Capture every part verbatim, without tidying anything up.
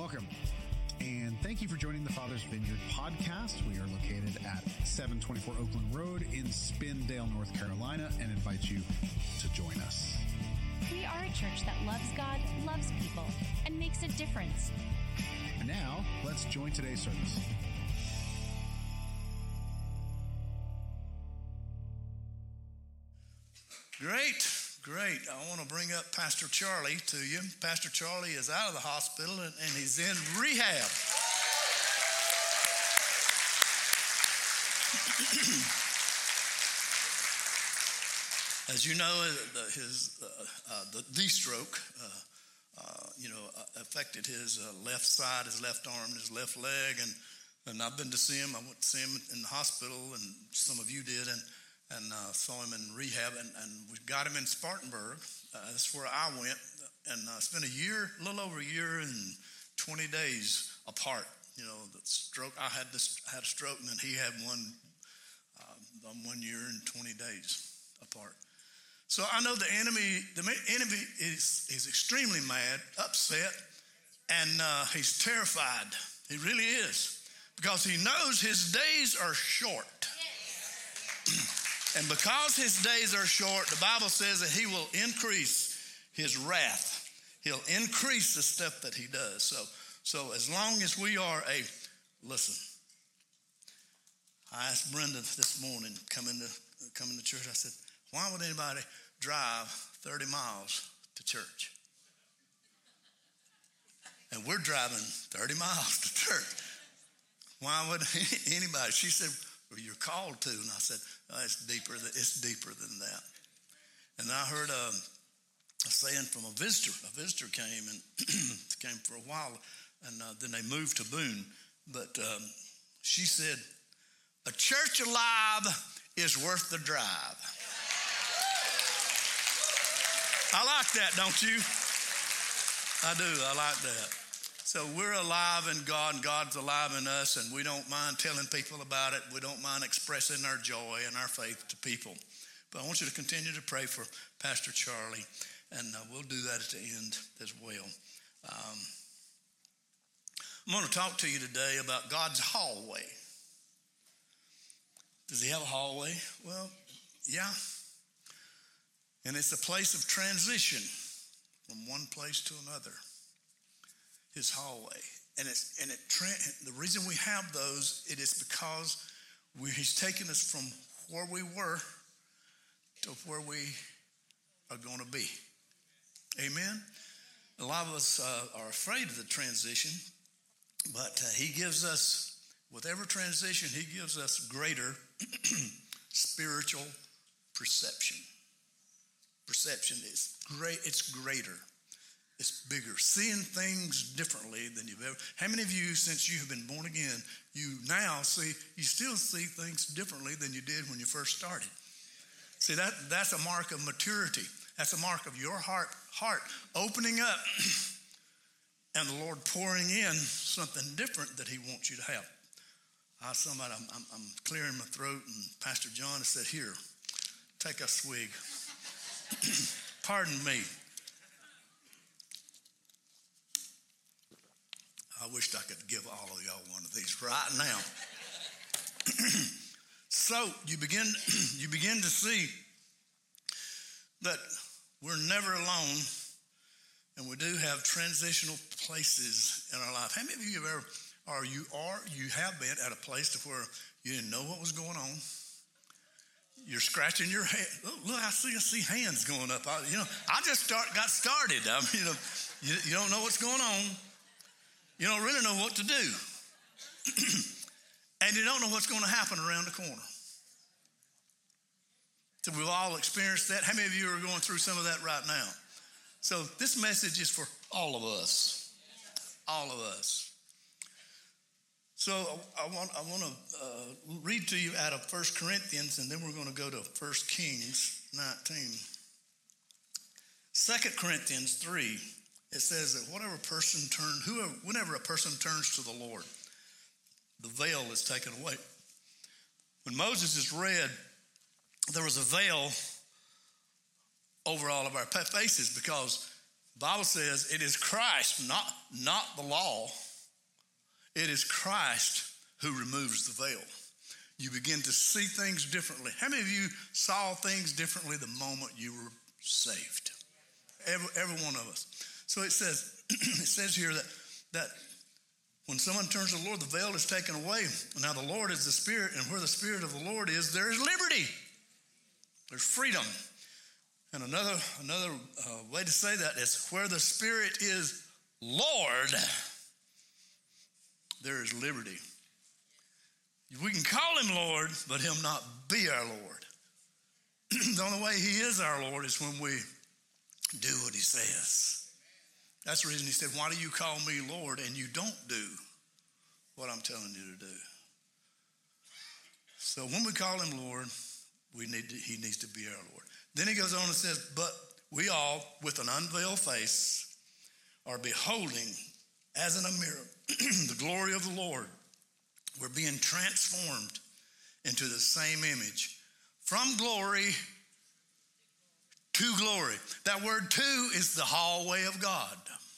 Welcome, and thank you for joining the Father's Vineyard podcast. We are located at seven twenty-four Oakland Road in Spindale, North Carolina, and invite you to join us. We are a church that loves God, loves people, and makes a difference. And now, let's join today's service. Great, great. I want to bring up Pastor Charlie to you. Pastor Charlie is out of the hospital and, and he's in rehab. As you know, the, his uh, uh, the, the stroke, uh, uh, you know, uh, affected his uh, left side, his left arm, his left leg, and and I've been to see him. I went to see him in the hospital, and some of you did, and. and uh, saw him in rehab, and, and we got him in Spartanburg. Uh, that's where I went, and uh, spent a year, a little over a year and twenty days apart. You know, the stroke, I had this, had a stroke, and then he had one, uh, one year and twenty days apart. So I know the enemy, the enemy is, is extremely mad, upset, and uh, he's terrified. He really is, because he knows his days are short. And because his days are short, the Bible says that he will increase his wrath. He'll increase the stuff that he does. So, so as long as we are a, listen, I asked Brenda this morning, coming to, coming to church, I said, why would anybody drive thirty miles to church? And we're driving thirty miles to church. Why would anybody? She said, you're called to. And I said, oh, it's deeper than, it's deeper than that. And I heard a, a saying from a visitor. A visitor came and came for a while, and uh, then they moved to Boone. But um, she said, a church alive is worth the drive. I like that, don't you? I do. I like that. So we're alive in God, and God's alive in us, and we don't mind telling people about it. We don't mind expressing our joy and our faith to people. But I want you to continue to pray for Pastor Charlie, and uh, we'll do that at the end as well. Um, I'm going to talk to you today about God's hallway. Does he have a hallway? Well, yeah. And it's a place of transition from one place to another. His hallway, and it's and it. The reason we have those, it is because we, he's taken us from where we were to where we are going to be. Amen. A lot of us uh, are afraid of the transition, but uh, he gives us, with every transition, he gives us greater spiritual perception. Perception is great. It's greater. It's bigger, seeing things differently than you've ever. How many of you, since you have been born again, you now see, you still see things differently than you did when you first started? See, that that's a mark of maturity. That's a mark of your heart, heart opening up and the Lord pouring in something different that he wants you to have. I was somebody, I'm, I'm, I'm clearing my throat, and Pastor John has said, here, take a swig. Pardon me. I wished I could give all of y'all one of these right now. So you begin, you begin to see that we're never alone, and we do have transitional places in our life. How many of you have ever, or you are, you have been at a place to where you didn't know what was going on? You're scratching your head. Oh, look, I see, I see hands going up. I, you know, I just start got started. I mean, you know, you, you don't know what's going on. You don't really know what to do. And you don't know what's going to happen around the corner. So we've all experienced that. How many of you are going through some of that right now? So this message is for all of us. All of us. So I want, I want to uh, read to you out of First Corinthians, and then we're going to go to First Kings nineteen. Second Corinthians three. It says that whatever person turn, whoever, whenever a person turns to the Lord, the veil is taken away. When Moses is read, there was a veil over all of our faces because The Bible says it is Christ, not, not the law. It is Christ who removes the veil. You begin to see things differently. How many of you saw things differently the moment you were saved? Every, every one of us. So it says, it says here that, that when someone turns to the Lord, the veil is taken away. Now the Lord is the Spirit, and where the Spirit of the Lord is, there is liberty. There's freedom. And another, another uh, way to say that is where the Spirit is Lord, there is liberty. We can call him Lord, but him not be our Lord. The only way he is our Lord is when we do what he says. That's the reason he said, why do you call me Lord and you don't do what I'm telling you to do? So when we call him Lord, we need to, he needs to be our Lord. Then he goes on and says, but we all, with an unveiled face, are beholding as in a mirror the glory of the Lord. We're being transformed into the same image from glory to glory. That word to is the hallway of God.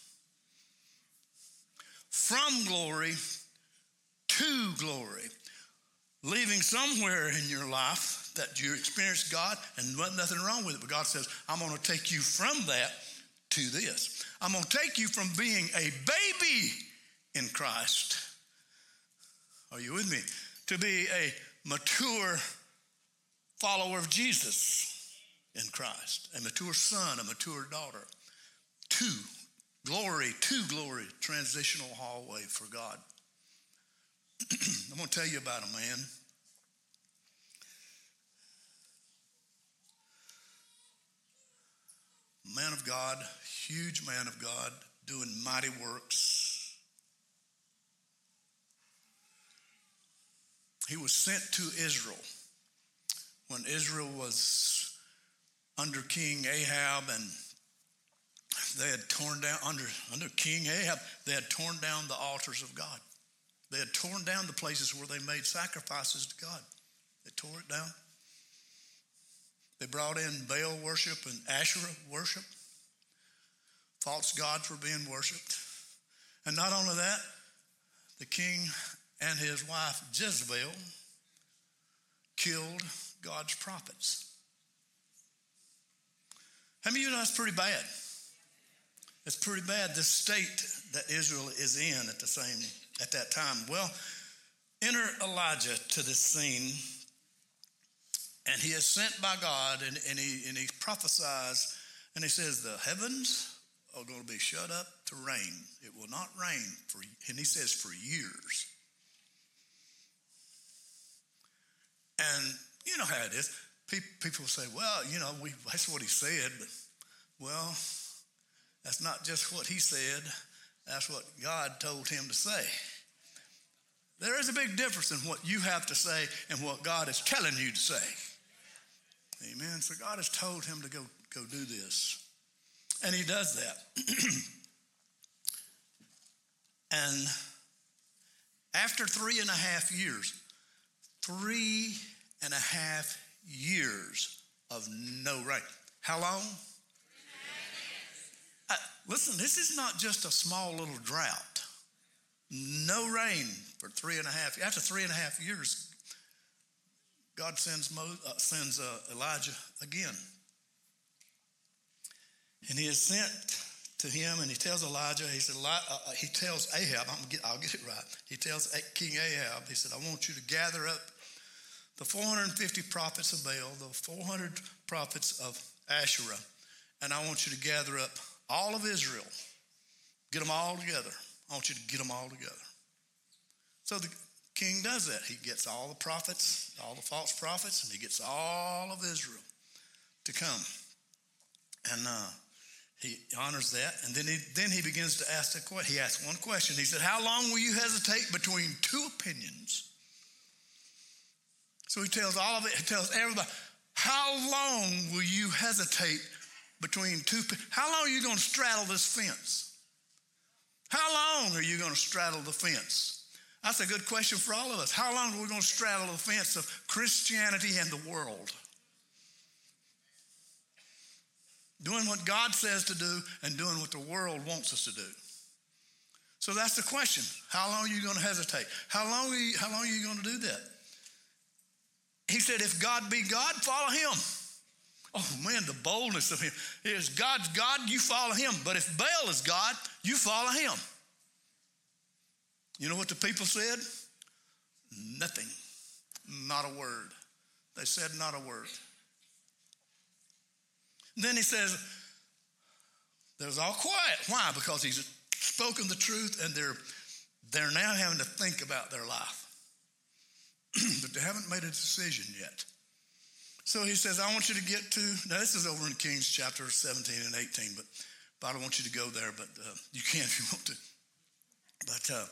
From glory to glory. Leaving somewhere in your life that you experienced God and nothing wrong with it. But God says, I'm going to take you from that to this. I'm going to take you from being a baby in Christ. Are you with me? To be a mature follower of Jesus in Christ, a mature son, a mature daughter. To glory, to glory, transitional hallway for God. I'm going to tell you about a man. Man of God, huge man of God, doing mighty works. He was sent to Israel when Israel was under King Ahab, and they had torn down, under, under King Ahab, they had torn down the altars of God. They had torn down the places where they made sacrifices to God. They tore it down. They brought in Baal worship and Asherah worship. False gods were being worshipped. And not only that, the king and his wife Jezebel killed God's prophets. How many of you know that's pretty bad? It's pretty bad, this state that Israel is in at the same at that time. Well, enter Elijah to this scene, and he is sent by God, and, and he and he prophesies, and he says the heavens are going to be shut up to rain. It will not rain for, and he says for years. And you know how it is. People say, well, you know, we, that's what he said. But, well, that's not just what he said. That's what God told him to say. There is a big difference in what you have to say and what God is telling you to say. Amen. So God has told him to go, go do this. And he does that. And after three and a half years, three and a half years of no rain. How long? Uh, listen, this is not just a small little drought. No rain for three and a half. After three and a half years, God sends Mo, uh, sends uh, Elijah again. And he is sent to him, and he tells Elijah, he said, uh, he tells Ahab, I'm get, I'll get it right. He tells King Ahab, he said, I want you to gather up the four hundred fifty prophets of Baal, the four hundred prophets of Asherah, and I want you to gather up all of Israel. Get them all together. I want you to get them all together. So the king does that. He gets all the prophets, all the false prophets, and he gets all of Israel to come. And uh, he honors that. And then he, then he begins to ask the question. He asks one question. He said, how long will you hesitate between two opinions? So he tells all of it, he tells everybody, how long will you hesitate between two, how long are you going to straddle this fence? How long are you going to straddle the fence? That's a good question for all of us. How long are we going to straddle the fence of Christianity and the world? doing what God says to do and doing what the world wants us to do. So that's the question. How long are you going to hesitate? How long are you, how long are you going to do that? He said, if God be God, follow him. Oh, man, the boldness of him. If God's God, you follow him. But if Baal is God, you follow him. You know what the people said? Nothing. Not a word. They said not a word. Then he says, they was all quiet. Why? Because he's spoken the truth, and they're, they're now having to think about their life. But they haven't made a decision yet. So he says, I want you to get to, now this is over in Kings chapter seventeen and eighteen, but, but I don't want you to go there, but uh, you can if you want to. But uh,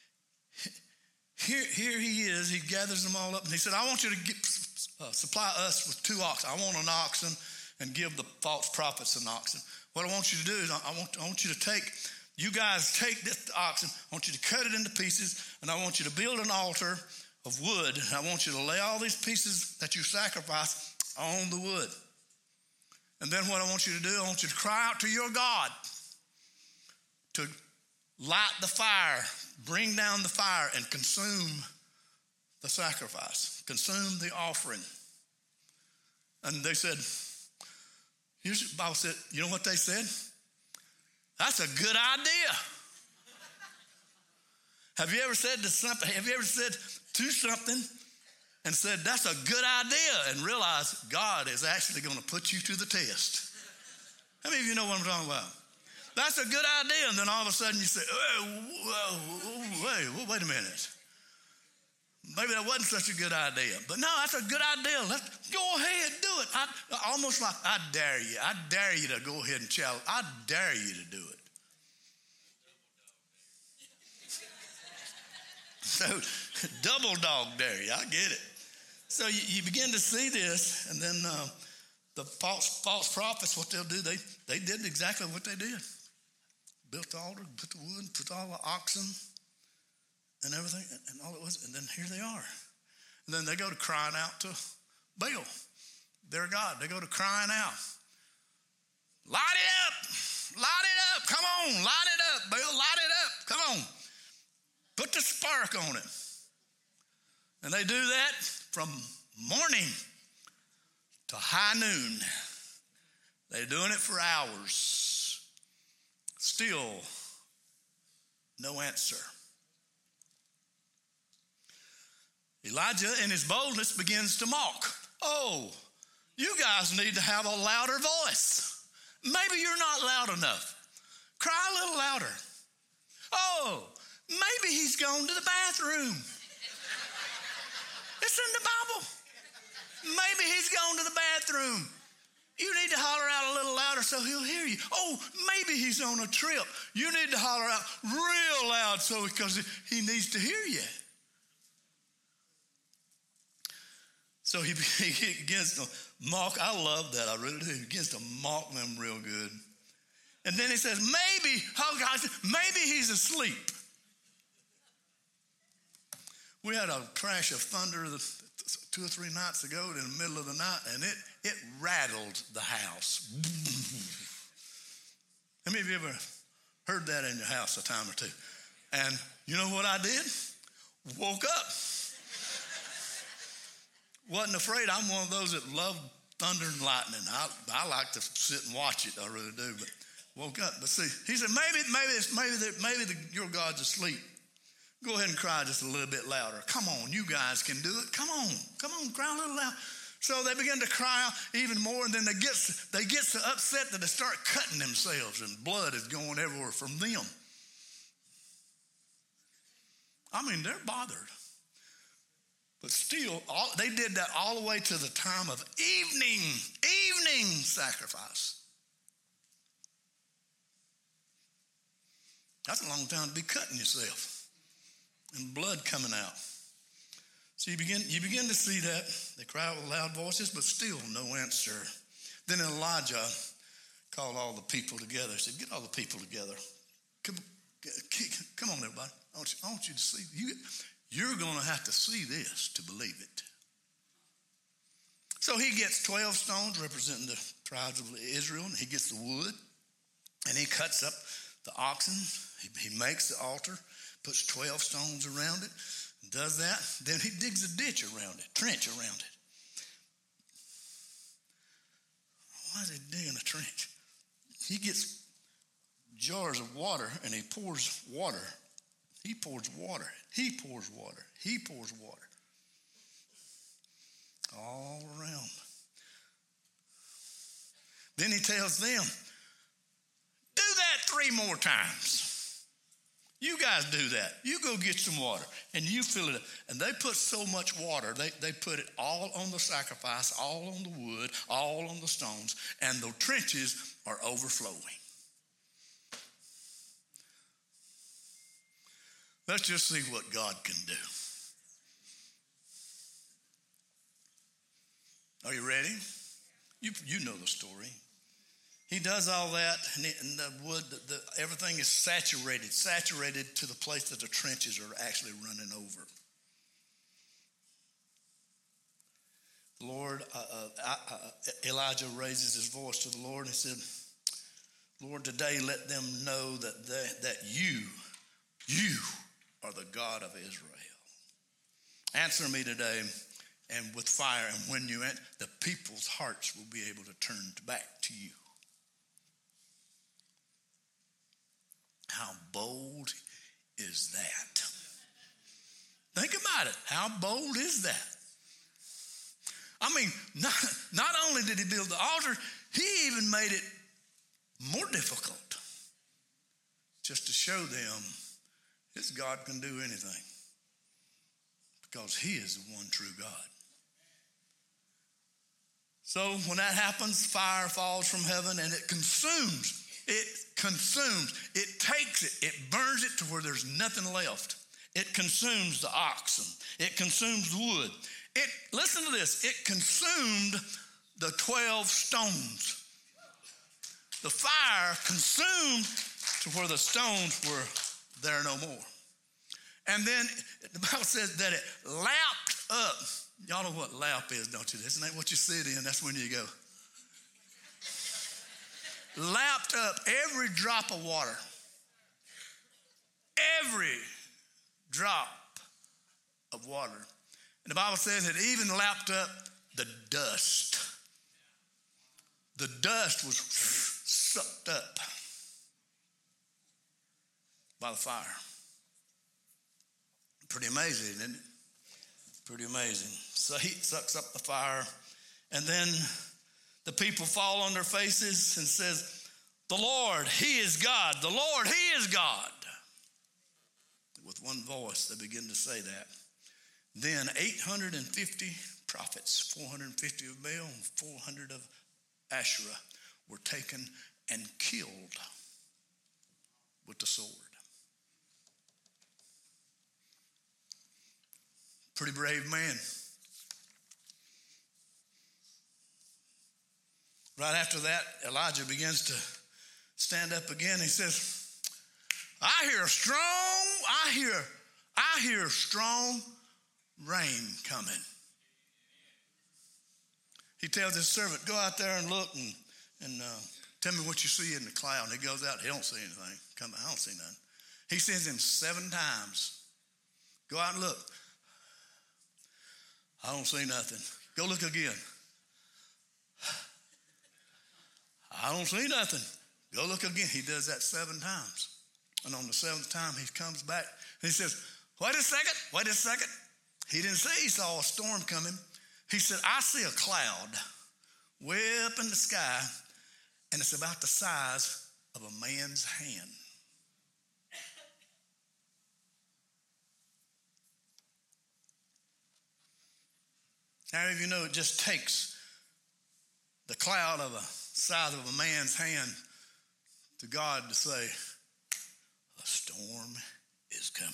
here, here he is, he gathers them all up, and he said, I want you to get, uh, supply us with two oxen. I want an oxen, and give the false prophets an oxen. What I want you to do is, I want, I want you to take, you guys take this oxen, I want you to cut it into pieces, and I want you to build an altar of wood, and I want you to lay all these pieces that you sacrifice on the wood. And then what I want you to do, I want you to cry out to your God to light the fire, bring down the fire, and consume the sacrifice, consume the offering. And they said, here's what the Bible said, you know what they said? That's a good idea. Have you ever said to something, have you ever said to something and said, that's a good idea, and realize God is actually going to put you to the test? How many of you know what I'm talking about? That's a good idea, and then all of a sudden you say, oh, whoa, wait, wait a minute. Maybe that wasn't such a good idea. But no, that's a good idea. Let's go ahead, do it. I, almost like, I dare you. I dare you to go ahead and challenge. I dare you to do it. So, double dog dare you. I get it. So you, you begin to see this, and then uh, the false, false prophets, what they'll do, they, they did exactly what they did. Built the altar, put the wood, put all the oxen, and everything, and all it was, and then here they are. And then they go to crying out to Baal, their God. They go to crying out. Light it up, light it up, come on, light it up, Baal, light it up, come on. Put the spark on it. And they do that from morning to high noon. They're doing it for hours. Still no answer. Elijah, in his boldness, begins to mock. Oh, you guys need to have a louder voice. Maybe you're not loud enough. Cry a little louder. Oh, maybe he's gone to the bathroom. It's in the Bible. Maybe he's gone to the bathroom. You need to holler out a little louder so he'll hear you. Oh, maybe he's on a trip. You need to holler out real loud so because he needs to hear you. So he, he begins to mock. I love that. I really do. He begins to mock them real good. And then he says, maybe, oh gosh, maybe he's asleep. We had a crash of thunder two or three nights ago in the middle of the night, and it, it rattled the house. How many of you ever heard that in your house a time or two? And you know what I did? Woke up. Wasn't afraid. I'm one of those that love thunder and lightning. I, I like to sit and watch it. I really do. But woke up. But see, he said, maybe, maybe, it's, maybe, the, maybe the, your God's asleep. Go ahead and cry just a little bit louder. Come on, you guys can do it. Come on, come on, cry a little louder. So they begin to cry out even more, and then they get, they get so upset that they start cutting themselves, and blood is going everywhere from them. I mean, they're bothered. But still, all, they did that all the way to the time of evening, evening sacrifice. That's a long time to be cutting yourself and blood coming out. So you begin, you begin to see that. They cry out with loud voices, but still no answer. Then Elijah called all the people together. He said, get all the people together. Come, come on, everybody. I want you, I want you to see. You, you're going to have to see this to believe it. So he gets twelve stones representing the tribes of Israel, and he gets the wood, and he cuts up the oxen. He, he makes the altar, puts twelve stones around it, does that. Then he digs a ditch around it, trench around it. Why is he digging a trench? He gets jars of water, and he pours water. He pours water. He pours water. He pours water. All around. Then he tells them, do that three more times. You guys do that. You go get some water and you fill it up. And they put so much water, they, they put it all on the sacrifice, all on the wood, all on the stones, and the trenches are overflowing. Let's just see what God can do. Are you ready? You, you know the story. He does all that, and, it, and the wood, the, the, everything is saturated, saturated to the place that the trenches are actually running over. Lord, uh, uh, uh, Elijah raises his voice to the Lord and he said, Lord, today let them know that they, that you, you are the God of Israel. Answer me today. And with fire, and when you enter, the people's hearts will be able to turn back to you. How bold is that? Think about it. How bold is that? I mean, not, not only did he build the altar, he even made it more difficult just to show them this God can do anything because he is the one true God. So when that happens, fire falls from heaven and it consumes. It consumes. It takes it. It burns it to where there's nothing left. It consumes the oxen. It consumes the wood. It, listen to this. It consumed the twelve stones. The fire consumed to where the stones were there no more. And then the Bible says that it lapped up. Y'all know what lap is, don't you? Isn't that what you sit in? That's when you go. Lapped up every drop of water. Every drop of water. And the Bible says it even lapped up the dust. The dust was sucked up by the fire. Pretty amazing, isn't it? Pretty amazing. So he sucks up the fire, and then the people fall on their faces and says, the Lord, he is God. The Lord, he is God. With one voice, they begin to say that. Then eight hundred fifty prophets, four hundred fifty of Baal and four hundred of Asherah, were taken and killed with the sword. Pretty brave man. Right after that, Elijah begins to stand up again. He says, I hear strong, I hear, I hear strong rain coming. He tells his servant, go out there and look and, and uh, tell me what you see in the cloud. And he goes out, he don't see anything. Come, I don't see nothing. He sends him seven times. Go out and look. I don't see nothing. Go look again. I don't see nothing. Go look again. He does that seven times. And on the seventh time, he comes back and he says, wait a second, wait a second. He didn't say he saw a storm coming. He said, I see a cloud way up in the sky, and it's about the size of a man's hand. How many of you know it just takes the cloud of a size of a man's hand to God to say, a storm is coming.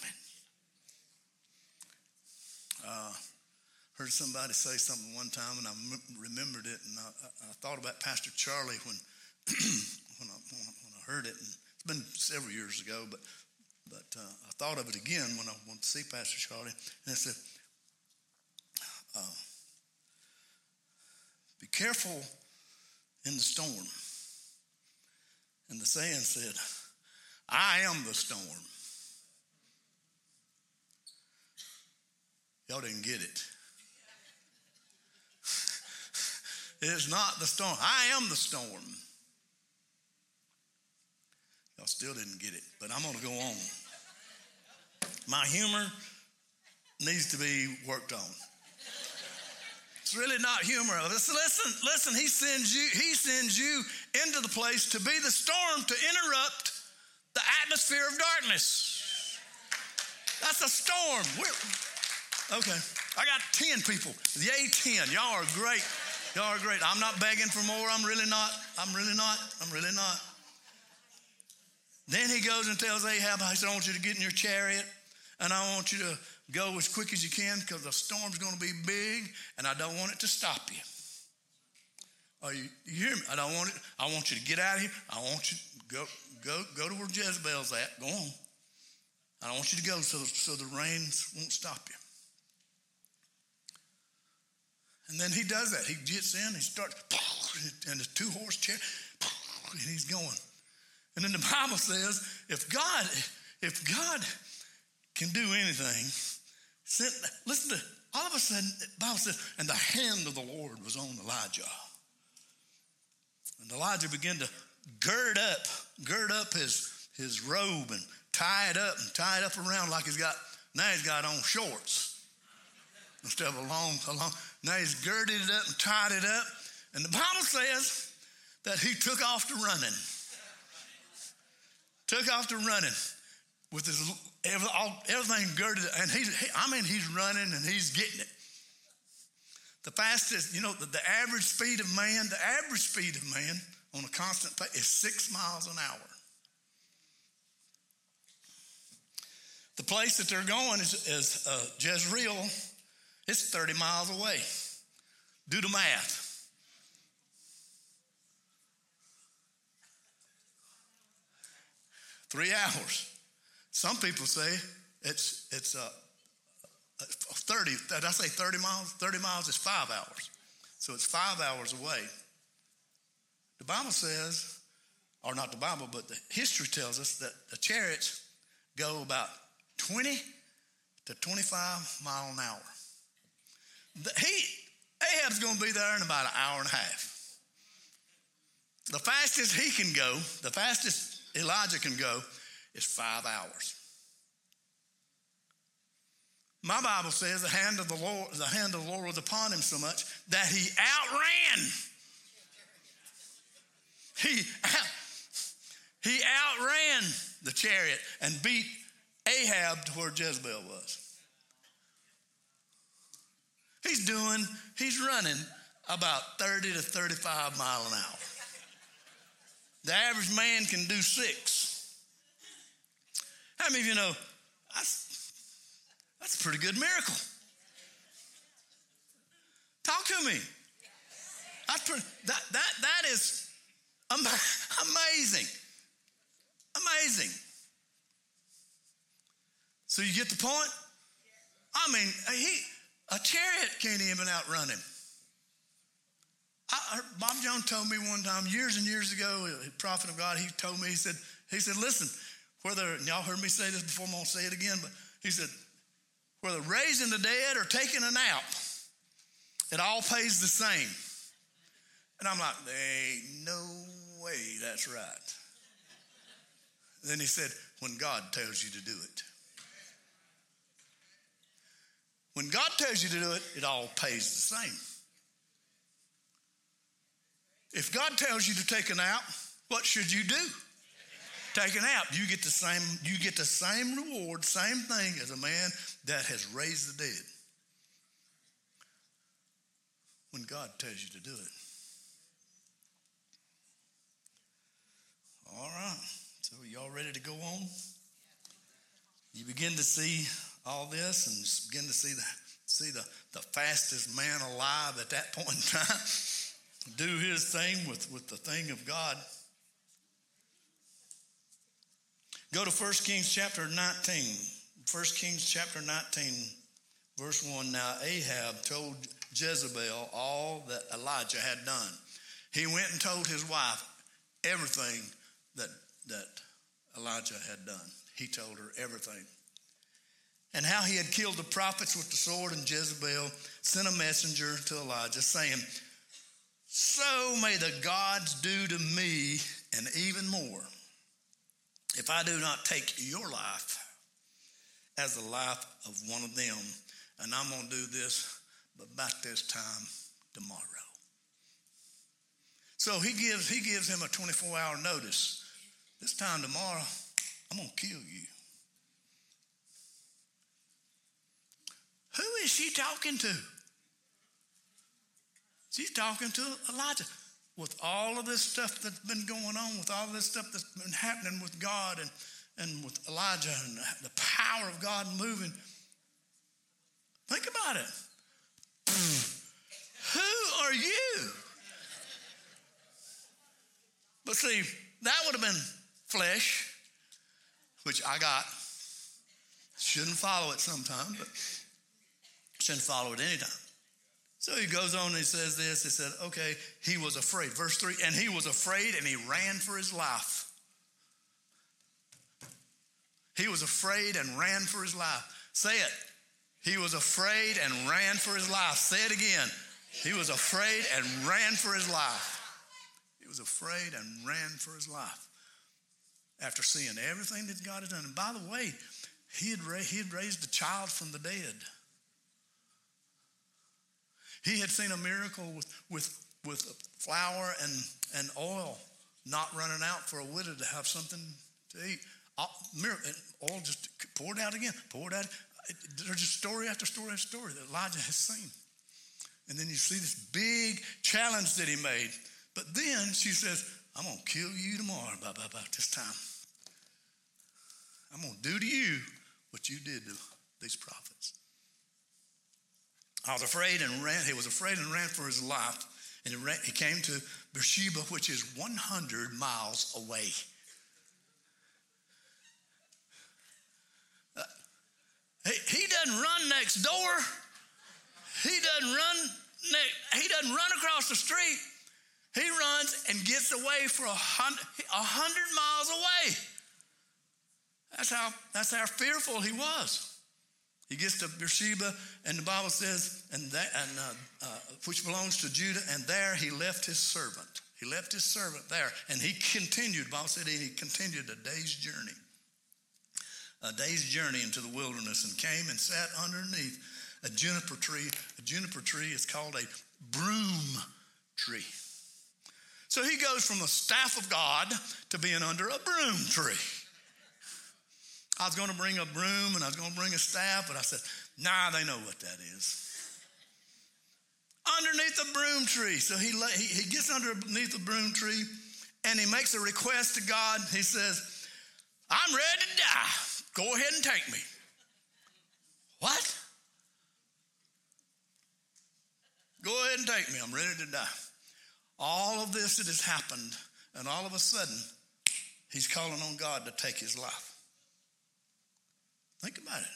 Uh, heard somebody say something one time, and I m- remembered it, and I, I thought about Pastor Charlie when when, I, when I heard it. And it's been several years ago, but but uh, I thought of it again when I went to see Pastor Charlie, and I said, uh, careful in the storm. And the saying said, I am the storm. Y'all didn't get it. It's not the storm. I am the storm. Y'all still didn't get it, but I'm going to go on. My humor needs to be worked on. It's really not humor. Listen, listen, listen. He sends you, he sends you into the place to be the storm to interrupt the atmosphere of darkness. That's a storm. We're, okay, I got ten people. Yay, ten. Y'all are great. Y'all are great. I'm not begging for more. I'm really not. I'm really not. I'm really not. Then he goes and tells Ahab, I said, I want you to get in your chariot, and I want you to go as quick as you can because the storm's going to be big, and I don't want it to stop you. Are you, you hear me? I don't want it. I want you to get out of here. I want you to go, go, go to where Jezebel's at. Go on. I don't want you to go so, so the rains won't stop you. And then he does that. He gets in, he starts, and the two-horse chariot, and he's going. And then the Bible says, if God, if God can do anything, listen to, all of a sudden, the Bible says, and the hand of the Lord was on Elijah. And Elijah began to gird up, gird up his, his robe and tie it up and tie it up around like he's got, now he's got on shorts instead of a long, a long. Now he's girded it up and tied it up. And the Bible says that he took off to running. Took off to running with his everything girded. And he's, he, I mean, he's running and he's getting it. The fastest, you know, the, the average speed of man, the average speed of man on a constant pace is six miles an hour. The place that they're going is, is uh, Jezreel. It's thirty miles away. Do the math. Three hours. Some people say it's it's uh, thirty. Did I say thirty miles? thirty miles is five hours. So it's five hours away. The Bible says, or not the Bible, but the history tells us that the chariots go about twenty to twenty-five miles an hour. He, Ahab's going to be there in about an hour and a half. The fastest he can go, the fastest Elijah can go, is five hours. My Bible says the hand of the Lord, the hand of the Lord was upon him so much that he outran. He out, he outran the chariot and beat Ahab to where Jezebel was. He's doing, he's running about thirty to thirty-five miles an hour. The average man can do six. How many of you know that's, that's a pretty good miracle? Talk to me. That's pretty, that, that, that is amazing. Amazing. So you get the point? I mean, he... a chariot can't even outrun him. I, Bob Jones told me one time, years and years ago, a prophet of God, he told me, he said, he said, listen, whether, and y'all heard me say this before, I'm going to say it again, but he said, whether raising the dead or taking a nap, it all pays the same. And I'm like, there ain't no way that's right. Then he said, when God tells you to do it. When God tells you to do it, it all pays the same. If God tells you to take a nap, what should you do? Take a nap. You get the same, you get the same reward, same thing as a man that has raised the dead. When God tells you to do it. All right. So y'all ready to go on? You begin to see all this and begin to see the see the, the fastest man alive at that point in time do his thing with, with the thing of God. Go to First Kings chapter nineteen. First Kings chapter nineteen, verse one. Now Ahab told Jezebel all that Elijah had done. He went and told his wife everything that, that Elijah had done. He told her everything. And how he had killed the prophets with the sword, and Jezebel sent a messenger to Elijah saying, so may the gods do to me and even more, if I do not take your life as the life of one of them. And I'm going to do this about this time tomorrow. So he gives, he gives him a twenty-four hour notice. This time tomorrow, I'm going to kill you. Who is she talking to? She's talking to Elijah. With all of this stuff that's been going on, with all of this stuff that's been happening with God and, and with Elijah and the power of God moving. Think about it. Who are you? But see, that would have been flesh, which I got. Shouldn't follow it sometime, but shouldn't follow it anytime. So he goes on and he says this. He said, okay, he was afraid. Verse three, and he was afraid and he ran for his life. He was afraid and ran for his life. Say it. He was afraid and ran for his life. Say it again. He was afraid and ran for his life. He was afraid and ran for his life. After seeing everything that God had done. And by the way, he had, ra- he had raised a child from the dead. He had seen a miracle with, with, with flour and, and oil not running out for a widow to have something to eat. All, oil just poured out again, poured out. There's just story after story after story that Elijah has seen. And then you see this big challenge that he made. But then she says, I'm going to kill you tomorrow about, about, about this time. I'm going to do to you what you did to these prophets. I was afraid and ran. He was afraid and ran for his life. And he, ran, he came to Beersheba, which is one hundred miles away. Uh, he, he doesn't run next door. He doesn't run. Ne- he doesn't run across the street. He runs and gets away for a hundred, a hundred miles away. That's how. That's how fearful he was. He gets to Beersheba, and the Bible says, and, that, and uh, uh, which belongs to Judah, and there he left his servant. He left his servant there, and he continued. The Bible said he continued a day's journey, a day's journey into the wilderness, and came and sat underneath a juniper tree. A juniper tree is called a broom tree. So he goes from the staff of God to being under a broom tree. I was going to bring a broom and I was going to bring a staff, but I said, nah, they know what that is. Underneath the broom tree. So he, he, he gets underneath the broom tree and he makes a request to God. He says, I'm ready to die. Go ahead and take me. What? Go ahead and take me. I'm ready to die. All of this that has happened, and all of a sudden, he's calling on God to take his life. Think about it.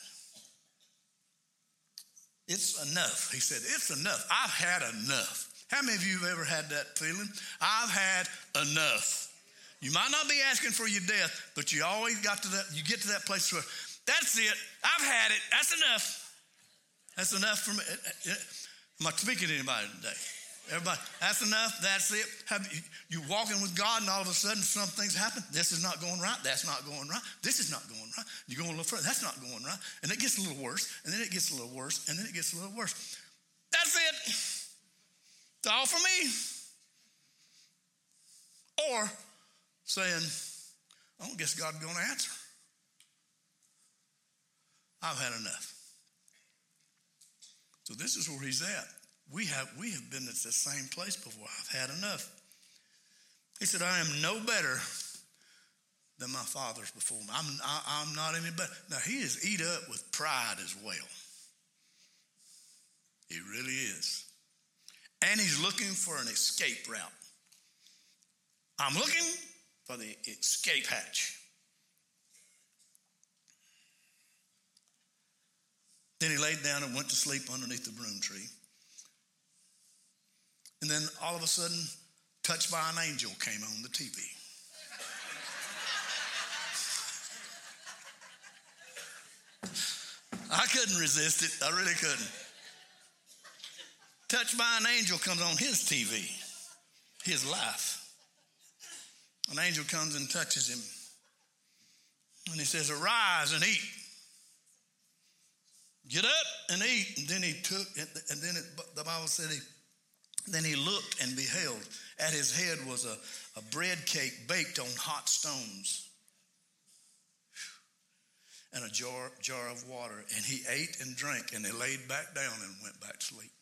It's enough. He said, it's enough. I've had enough. How many of you have ever had that feeling? I've had enough. You might not be asking for your death, but you always got to that, you get to that place where, that's it. I've had it. That's enough. That's enough for me. Am I speaking to anybody today? Everybody, that's enough. That's it. Have you, you're walking with God, and all of a sudden, some things happen. This is not going right. That's not going right. This is not going right. You're going a little further. That's not going right. And it gets a little worse, and then it gets a little worse, and then it gets a little worse. That's it. It's all for me. Or saying, I don't guess God's going to answer. I've had enough. So this is where he's at. We have we have been at the same place before. I've had enough. He said, I am no better than my fathers before me. I'm, I, I'm not any better. Now, he is eat up with pride as well. He really is. And he's looking for an escape route. I'm looking for the escape hatch. Then he laid down and went to sleep underneath the broom tree. And then all of a sudden, Touched by an Angel came on the T V. I couldn't resist it. I really couldn't. Touched by an Angel comes on his T V, his life. An angel comes and touches him. And he says, arise and eat. Get up and eat. And then he took, and then it, the Bible said he, then he looked and beheld. At his head was a, a bread cake baked on hot stones and a jar, jar of water. And he ate and drank, and he laid back down and went back to sleep.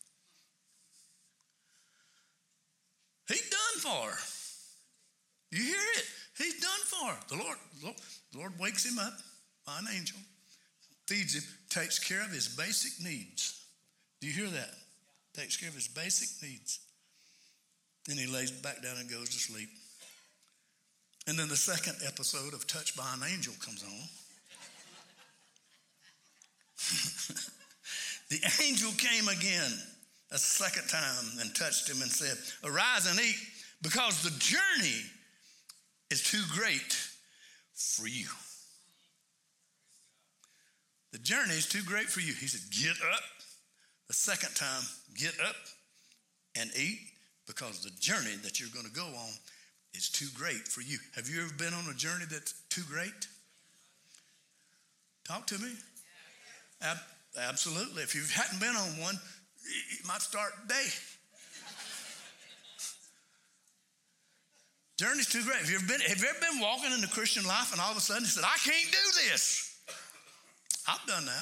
He's done for. You hear it? He's done for. The Lord, the Lord wakes him up by an angel, feeds him, takes care of his basic needs. Do you hear that? Takes care of his basic needs. Then he lays back down and goes to sleep. And then the second episode of Touched by an Angel comes on. The angel came again a second time and touched him and said, arise and eat, because the journey is too great for you. The journey is too great for you. He said, get up. The second time, get up and eat, because the journey that you're going to go on is too great for you. Have you ever been on a journey that's too great? Talk to me. Ab- absolutely. If you hadn't been on one, you might start today. Journey's too great. Have you ever been, have you ever been walking in the Christian life and all of a sudden you said, I can't do this? I've done that.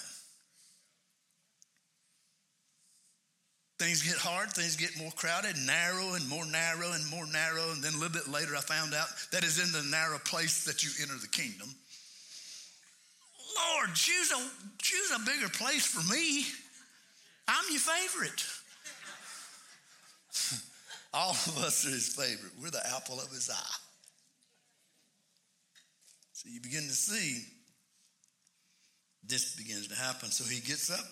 Things get hard, things get more crowded, narrow and more narrow and more narrow. And then a little bit later I found out that is in the narrow place that you enter the kingdom. Lord, choose a, choose a bigger place for me. I'm your favorite. All of us are his favorite. We're the apple of his eye. So you begin to see this begins to happen. So he gets up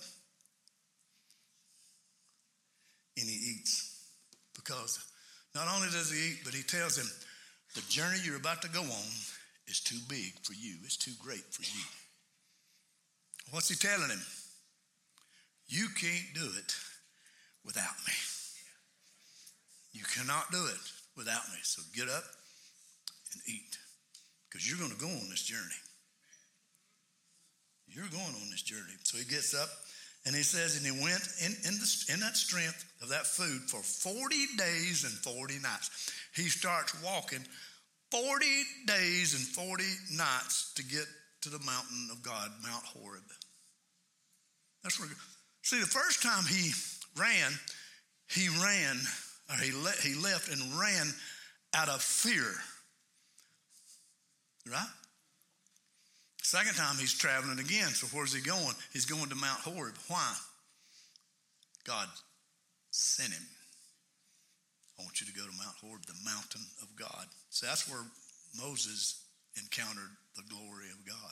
and he eats. Because not only does he eat, but he tells him, the journey you're about to go on is too big for you. It's too great for you. What's he telling him? You can't do it without me. You cannot do it without me. So get up and eat, because you're going to go on this journey. You're going on this journey. So he gets up and he says, and he went in, in, the, in that strength of that food for forty days and forty nights. He starts walking forty days and forty nights to get to the mountain of God, Mount Horeb. That's where, see, the first time he ran, he ran, or he, le- he left and ran out of fear. Right? Second time he's traveling again. So where's he going? He's going to Mount Horeb. Why? God sent him. I want you to go to Mount Horeb, the mountain of God. So that's where Moses encountered the glory of God.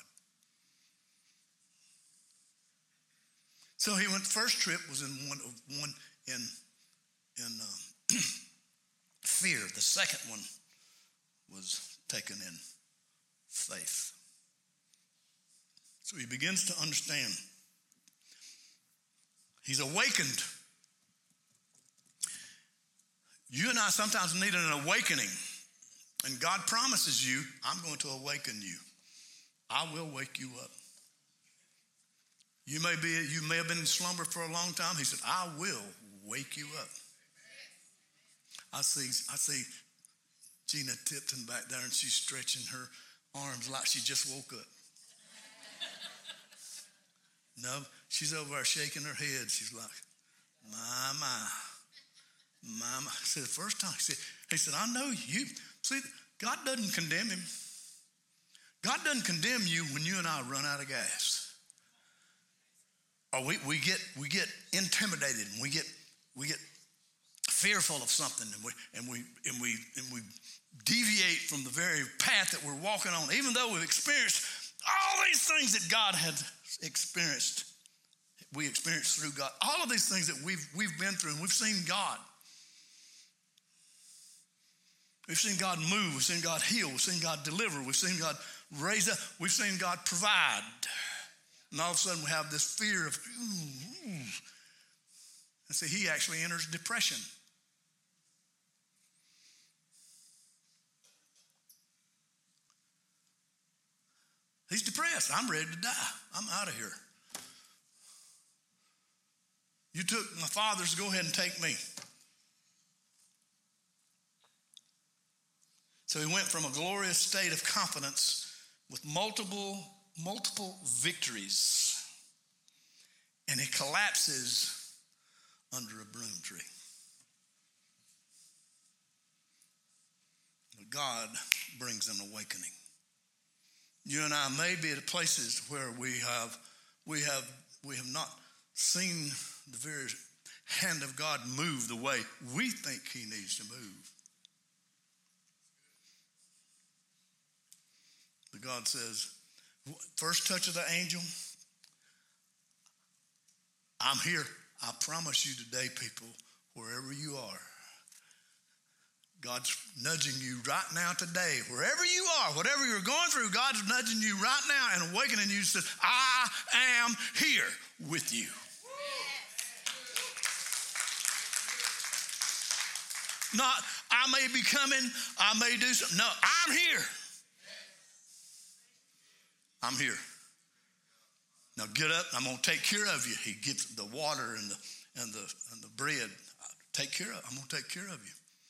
So he went. First trip was in one of one in in uh, fear. The second one was taken in faith. So he begins to understand. He's awakened. You and I sometimes need an awakening. And God promises you, I'm going to awaken you. I will wake you up. You may be, you may have been in slumber for a long time. He said, I will wake you up. I see, I see Gina Tipton back there, and she's stretching her arms like she just woke up. No, she's over there shaking her head. She's like, my, my, my, my. I said, the first time, he said, he said, I know you. See, God doesn't condemn him. God doesn't condemn you when you and I run out of gas. Or we, we get we get intimidated and we get we get fearful of something, and we and we and we and we deviate from the very path that we're walking on, even though we've experienced all these things that God had experienced. We experienced through God. All of these things that we've we've been through, and we've seen God. We've seen God move. We've seen God heal. We've seen God deliver. We've seen God raise up. We've seen God provide. And all of a sudden we have this fear of, ooh, ooh. And see, he actually enters depression. He's depressed. I'm ready to die. I'm out of here. You took my father's, go ahead and take me. So he went from a glorious state of confidence with multiple, multiple victories, and he collapses under a broom tree. But God brings an awakening. You and I may be at places where we have, we have, we have not seen the very hand of God move the way we think he needs to move. But God says, first touch of the angel, I'm here. I promise you today, people, wherever you are, God's nudging you right now today. Wherever you are, whatever you're going through, God's nudging you right now and awakening you. Says, I am here with you. Not, I may be coming, I may do something. No, I'm here. I'm here. Now get up, I'm going to take care of you. He gets the water and the, and the, and the bread. Take care of, I'm going to take care of you.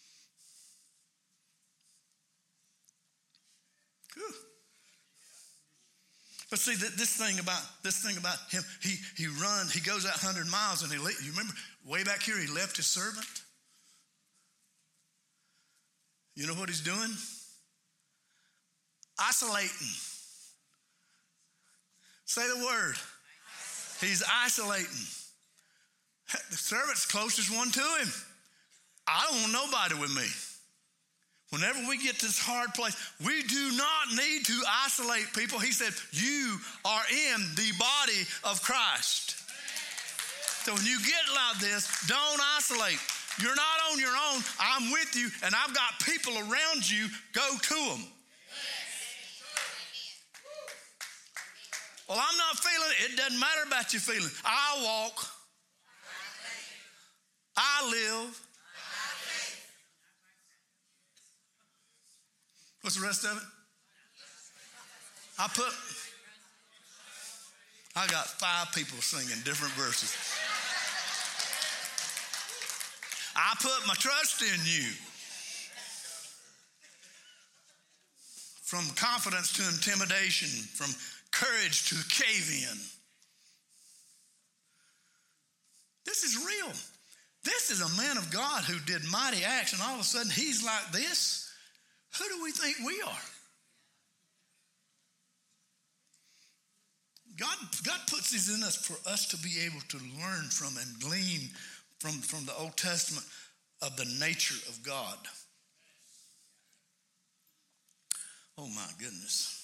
Whew. But see, this thing about this thing about him, he he runs, he goes that hundred miles, and he you remember way back here, he left his servant. You know what he's doing? Isolating. Say the word. He's isolating. The servant's closest one to him. I don't want nobody with me. Whenever we get to this hard place, we do not need to isolate people. He said, you are in the body of Christ. So when you get like this, don't isolate. You're not on your own. I'm with you, and I've got people around you. Go to them. Well, I'm not feeling it. It doesn't matter about your feeling. I walk. I live. What's the rest of it? I put, I got five people singing different verses. I put my trust in you. From confidence to intimidation, from courage to cave-in. This is real. This is a man of God who did mighty acts, and all of a sudden he's like this. Who do we think we are? God, God puts these in us for us to be able to learn from and glean from, from the Old Testament of the nature of God. Oh my goodness.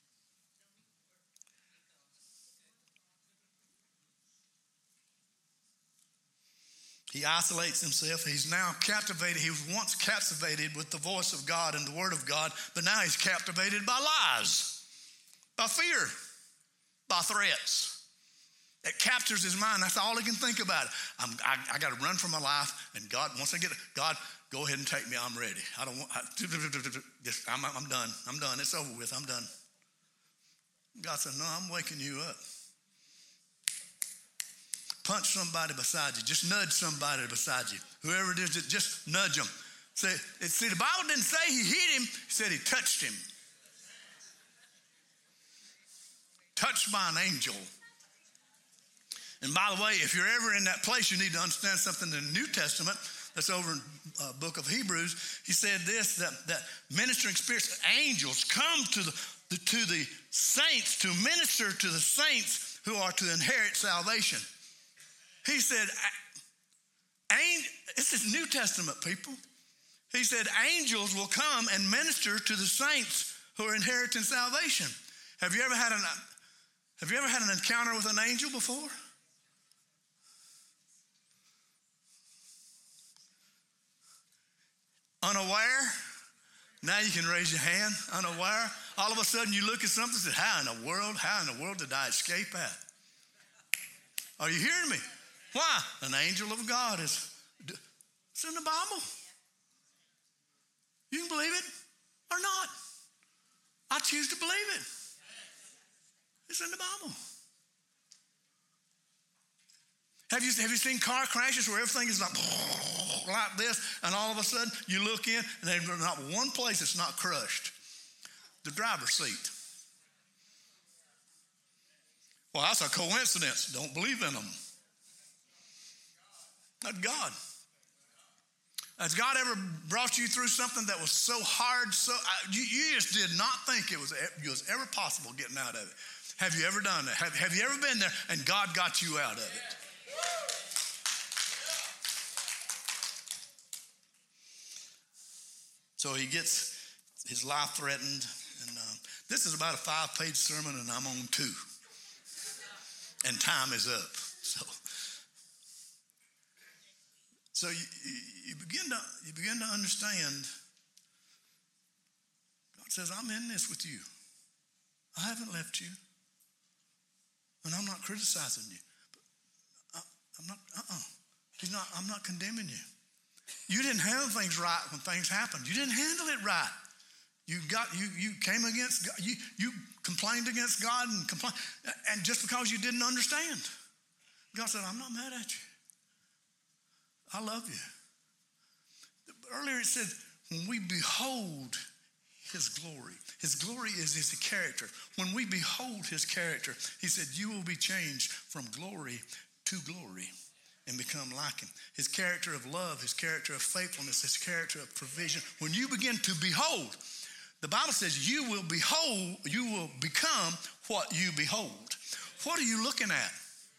He isolates himself. He's now captivated. He was once captivated with the voice of God and the word of God, but now he's captivated by lies, by fear, by threats. It captures his mind. That's all he can think about. I'm, I, I got to run for my life, and God, once I get it, God, go ahead and take me. I'm ready. I don't want, I, just, I'm, I'm done. I'm done. It's over with. I'm done. God said, no, I'm waking you up. Punch somebody beside you. Just nudge somebody beside you. Whoever it is, just nudge them. See, see, the Bible didn't say he hit him. He said he touched him. Touched by an angel. And by the way, if you're ever in that place, you need to understand something in the New Testament. That's over in the uh, book of Hebrews. He said this, that, that ministering spirits, angels, come to the, the, to the saints to minister to the saints who are to inherit salvation. He said, this is New Testament, people. He said, angels will come and minister to the saints who are inheriting salvation. Have you ever had an, have you ever had an encounter with an angel before? Unaware? Now you can raise your hand unaware. All of a sudden you look at something and say, how in the world, how in the world did I escape that? Are you hearing me? Why? An angel of God is, it's in the Bible. You can believe it or not. I choose to believe it. It's in the Bible. Have you, have you seen car crashes where everything is like, like this, and all of a sudden you look in and there's not one place that's not crushed? The driver's seat. Well, that's a coincidence. Don't believe in them. That's God. Has God ever brought you through something that was so hard, so you, you just did not think it was, it was ever possible getting out of it? Have you ever done that? Have, have you ever been there and God got you out of it? So he gets his life threatened, and uh, this is about a five-page sermon, and I'm on two, and time is up. So, so you, you begin to you begin to understand. God says, "I'm in this with you. I haven't left you, and I'm not criticizing you. But I, I'm not. Uh-uh. He's not. I'm not condemning you." You didn't handle things right when things happened. You didn't handle it right. You got you you came against God. You you complained against God and complained, and just because you didn't understand, God said, "I'm not mad at you. I love you." Earlier it said, "When we behold His glory, His glory is His character. When we behold His character, He said, you will be changed from glory to glory." And become like Him. His character of love, His character of faithfulness, His character of provision. When you begin to behold, the Bible says you will behold, you will become what you behold. What are you looking at?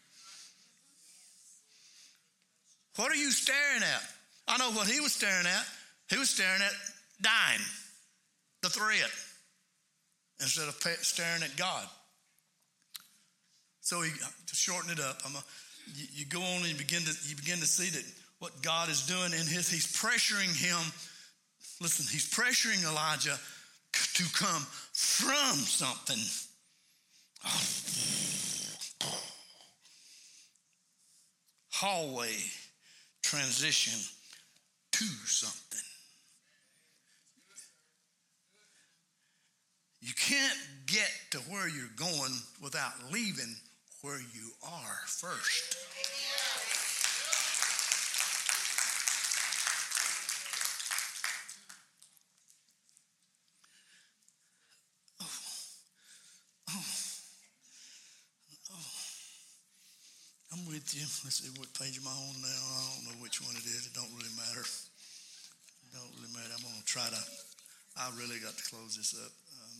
What are you staring at? I know what he was staring at. He was staring at dying, the threat, instead of staring at God. So he, to shorten it up, I'm a, You, you go on and you begin to you begin to see that what God is doing in his, he's pressuring him. Listen, he's pressuring Elijah to come from something. Hallway transition to something. You can't get to where you're going without leaving where you are first. Oh, oh, oh. I'm with you. Let's see what page am I on now. I don't know which one it is. It don't really matter. It don't really matter. I'm going to try to, I really got to close this up. Um,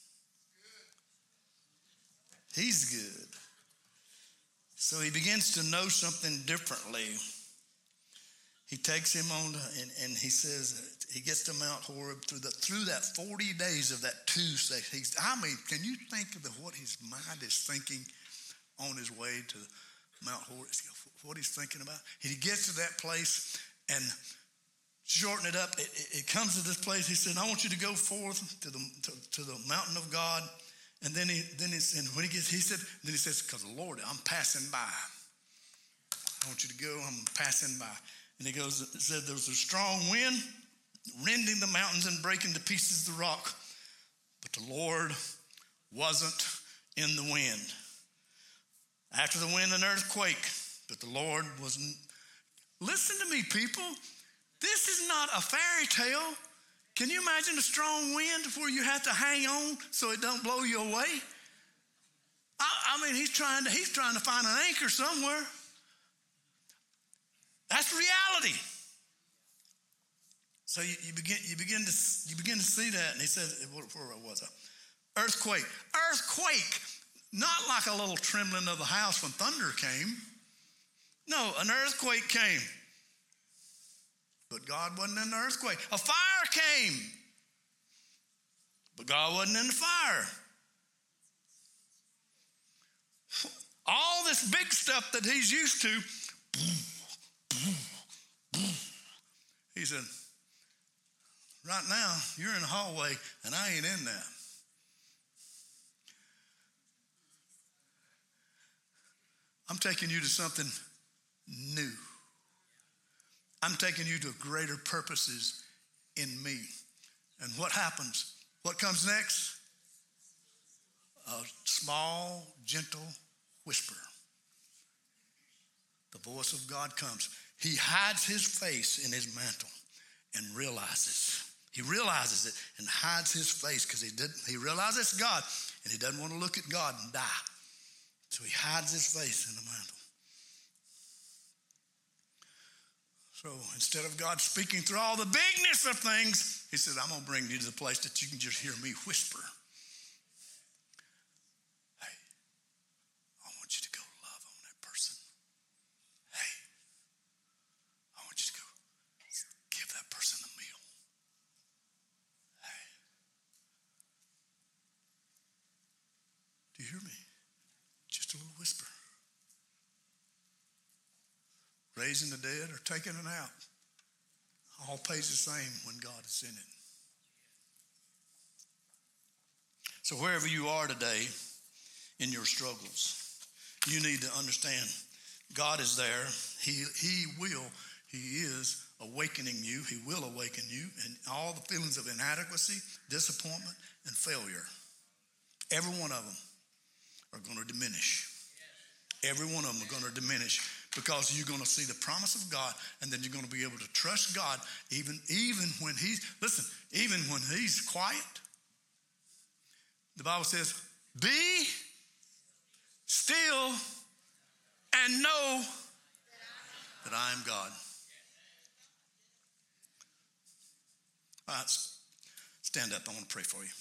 he's good. So he begins to know something differently. He takes him on, and, and he says, he gets to Mount Horeb through the through that forty days of that two section. He's, I mean, can you think of the, what his mind is thinking on his way to Mount Horeb? What he's thinking about? He gets to that place, and shorten it up, it, it, it comes to this place. He said, I want you to go forth to the to, to the mountain of God. And then he, then he, and when he gets, he said, then he says, because the Lord, I'm passing by. I want you to go, I'm passing by. And he goes, it said there was a strong wind, rending the mountains and breaking to pieces the rock. But the Lord wasn't in the wind. After the wind, an earthquake, but the Lord wasn't. Listen to me, people. This is not a fairy tale. Can you imagine a strong wind where you have to hang on so it don't blow you away? I, I mean, he's trying to he's trying to find an anchor somewhere. That's reality. So you, you begin you begin to you begin to see that, and he says, where was it? Earthquake, earthquake, not like a little trembling of the house when thunder came. No, an earthquake came. But God wasn't in the earthquake. A fire came. But God wasn't in the fire. All this big stuff that he's used to. He said, right now, you're in the hallway, and I ain't in there. I'm taking you to something new. I'm taking you to greater purposes in me. And what happens? What comes next? A small, gentle whisper. The voice of God comes. He hides his face in his mantle and realizes. He realizes it and hides his face because he didn't. He realizes it's God and he doesn't want to look at God and die. So he hides his face in the mantle. So instead of God speaking through all the bigness of things, he said, I'm going to bring you to the place that you can just hear me whisper. Hey, I want you to go love on that person. Hey, I want you to go give that person a meal. Hey. Do you hear me? Just a little whisper. Raising the dead or taking it out. All pays the same when God is in it. So wherever you are today in your struggles, you need to understand God is there. He, he will, he is awakening you. He will awaken you. And all the feelings of inadequacy, disappointment, and failure, every one of them are going to diminish. Every one of them are going to diminish because you're going to see the promise of God, and then you're going to be able to trust God even, even when he's, listen, even when he's quiet. The Bible says, be still and know that I am God. All right, stand up. I want to pray for you.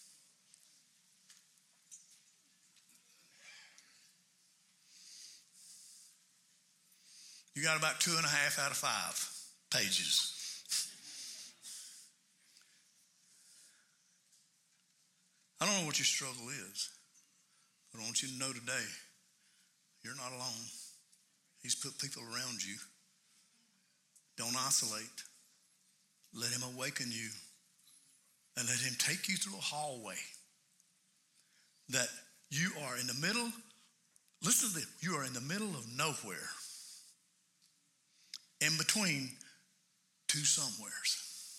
You got about two and a half out of five pages. I don't know what your struggle is, but I want you to know today, you're not alone. He's put people around you. Don't isolate. Let him awaken you and let him take you through a hallway that you are in the middle. Listen to this. You are in the middle of nowhere. In between two somewheres.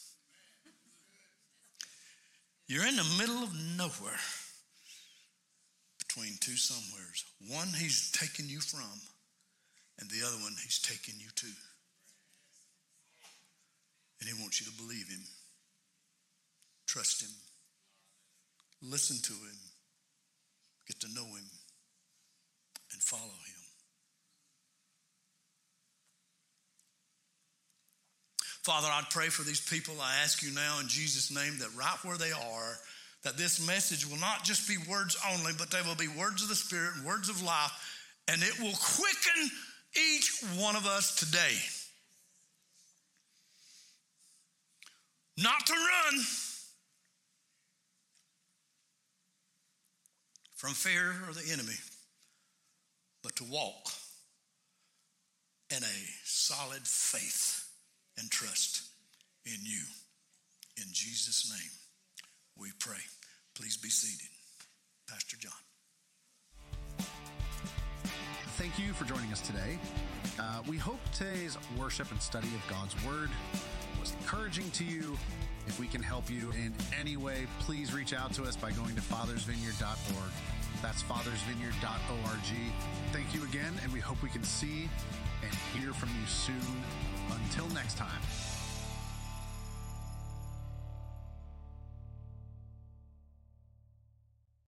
You're in the middle of nowhere between two somewheres. One he's taken you from, and the other one he's taken you to. And he wants you to believe him, trust him, listen to him, get to know him, and follow him. Father, I pray for these people. I ask you now in Jesus' name that right where they are, that this message will not just be words only, but they will be words of the Spirit and words of life, and it will quicken each one of us today. Not to run from fear or the enemy, but to walk in a solid faith and trust in you. In Jesus' name, we pray. Please be seated. Pastor John. Thank you for joining us today. Uh, we hope today's worship and study of God's Word was encouraging to you. If we can help you in any way, please reach out to us by going to fathers vineyard dot org. That's fathers vineyard dot org. Thank you again, and we hope we can see and hear from you soon. Until next time.